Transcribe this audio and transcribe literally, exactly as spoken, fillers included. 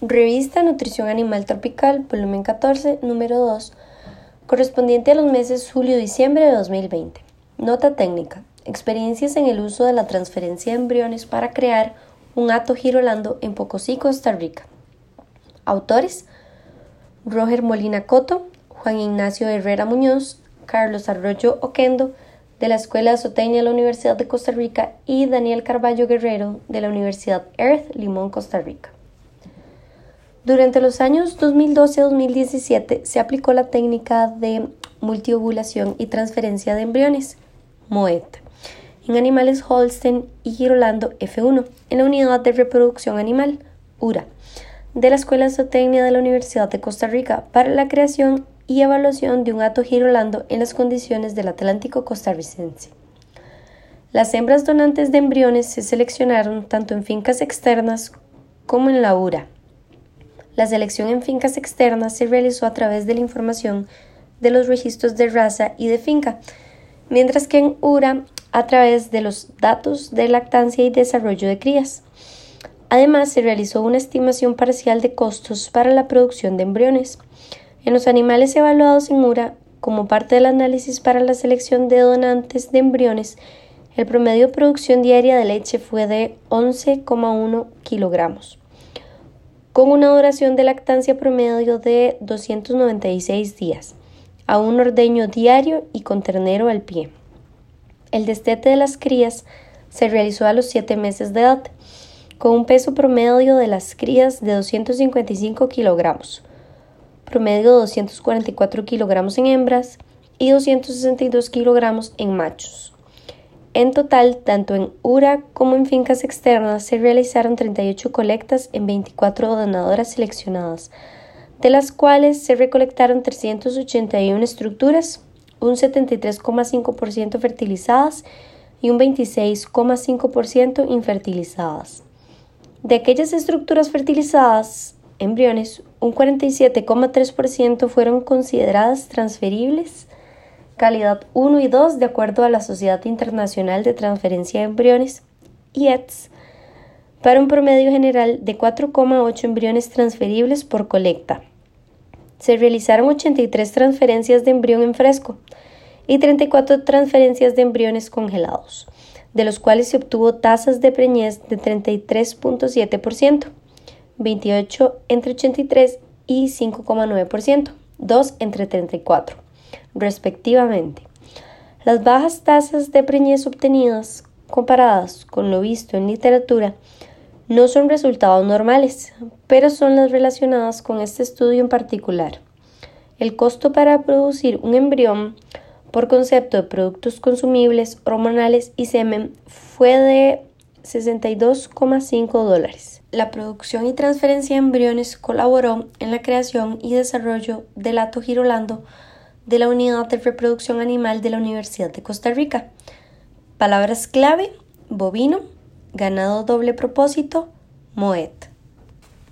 Revista Nutrición Animal Tropical, volumen catorce, número dos, correspondiente a los meses julio-diciembre de dos mil veinte. Nota técnica. Experiencias en el uso de la transferencia de embriones para crear un hato girolando en Pocosí, Costa Rica. Autores: Roger Molina Coto, Juan Ignacio Herrera Muñoz, Carlos Arroyo Oquendo, de la Escuela Azoteña de la Universidad de Costa Rica, y Daniel Carballo Guerrero, de la Universidad Earth, Limón, Costa Rica. Durante los años dos mil doce a dos mil diecisiete se aplicó la técnica de multiovulación y transferencia de embriones, M O E T, en animales Holstein y girolando F uno, en la Unidad de Reproducción Animal, U R A, de la Escuela Zootecnia de la Universidad de Costa Rica, para la creación y evaluación de un hato girolando en las condiciones del Atlántico costarricense. Las hembras donantes de embriones se seleccionaron tanto en fincas externas como en la U R A. La selección en fincas externas se realizó a través de la información de los registros de raza y de finca, mientras que en U R A a través de los datos de lactancia y desarrollo de crías. Además, se realizó una estimación parcial de costos para la producción de embriones. En los animales evaluados en U R A, como parte del análisis para la selección de donantes de embriones, el promedio de producción diaria de leche fue de once coma uno kilogramos, con una duración de lactancia promedio de doscientos noventa y seis días, a un ordeño diario y con ternero al pie. El destete de las crías se realizó a los siete meses de edad, con un peso promedio de las crías de doscientos cincuenta y cinco kilogramos, promedio de doscientos cuarenta y cuatro kilogramos en hembras y doscientos sesenta y dos kilogramos en machos. En total, tanto en U R A como en fincas externas se realizaron treinta y ocho colectas en veinticuatro donadoras seleccionadas, de las cuales se recolectaron trescientas ochenta y una estructuras, un setenta y tres coma cinco por ciento fertilizadas y un veintiséis coma cinco por ciento infertilizadas. De aquellas estructuras fertilizadas, embriones, un cuarenta y siete coma tres por ciento fueron consideradas transferibles, calidad uno y dos, de acuerdo a la Sociedad Internacional de Transferencia de Embriones, I E T S, para un promedio general de cuatro coma ocho embriones transferibles por colecta. Se realizaron ochenta y tres transferencias de embrión en fresco y treinta y cuatro transferencias de embriones congelados, de los cuales se obtuvo tasas de preñez de treinta y tres coma siete por ciento, veintiocho entre ochenta y tres y cinco coma nueve por ciento, dos entre treinta y cuatro, respectivamente. Las bajas tasas de preñez obtenidas, comparadas con lo visto en literatura, no son resultados normales, pero son las relacionadas con este estudio en particular. El costo para producir un embrión por concepto de productos consumibles, hormonales y semen fue de sesenta y dos coma cinco dólares. La producción y transferencia de embriones colaboró en la creación y desarrollo del hato girolando de la Unidad de Reproducción Animal de la Universidad de Costa Rica. Palabras clave: bovino, ganado doble propósito, M O E T.